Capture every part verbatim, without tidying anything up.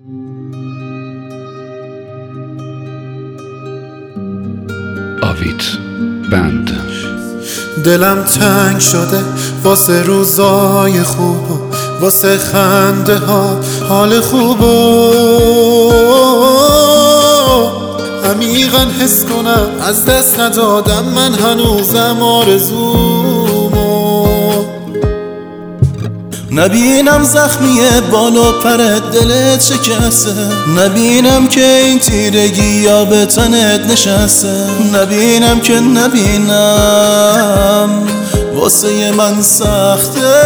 آویت بند. دلم تنگ شده واسه روزای خوب و واسه خنده ها حال خوب و عمیقاً حس کنم از دست ندادم من هنوزم آرزومو. نبینم زخمیه بالا پرت دلت شکسته، نبینم که این تیرگی یا به تنت نشسته، نبینم که نبینم واسه من سخته.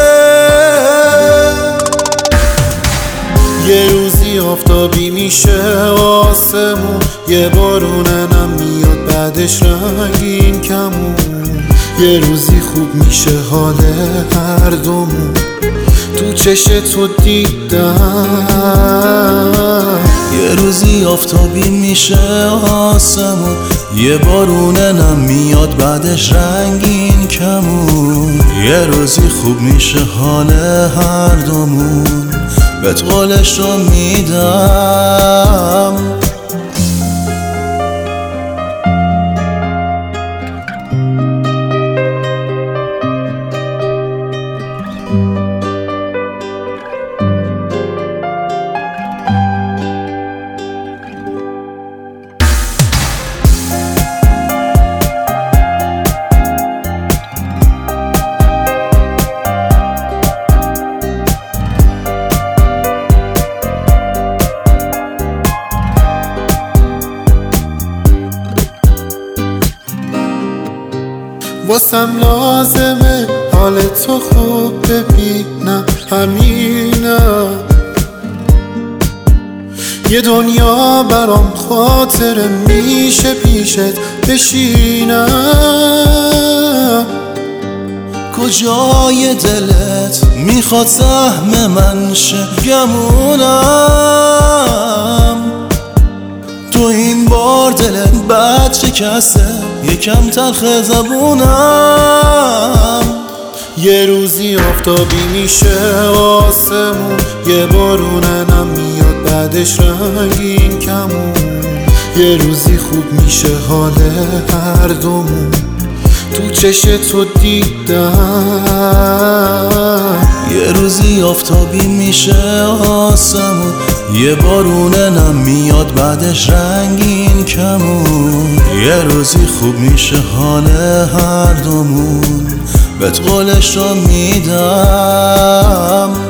یه روزی آفتابی میشه آسمون، یه بارونه نم میاد بعدش رنگین کمون، یه روزی خوب میشه حال هر دومون، تو چشم تو دیدم. یه روزی آفتابی میشه آسمون، یه بارونه نم میاد بعدش رنگین کمون، یه روزی خوب میشه حال هر دومون، بهت قولش رو میدم. واسم لازمه حال تو خوب ببینم، همینم. یه دنیا برام خاطره میشه پیشت بشینم. کجای دلت میخواد سهم من شه گمونم، تو این بار دلت بد شکسته یکم تلخ زبونم. یه روزی آفتابی میشه آسمون، یه بارونه نم میاد بعدش رنگین کمون، یه روزی خوب میشه حال هر دومون، تو چشم تو دیدم. یه روزی آفتابی میشه آسمون، یه بارونه نم میاد بعدش رنگین کمون، یه روزی خوب میشه حال هر دومون، بهت قولش رو میدم.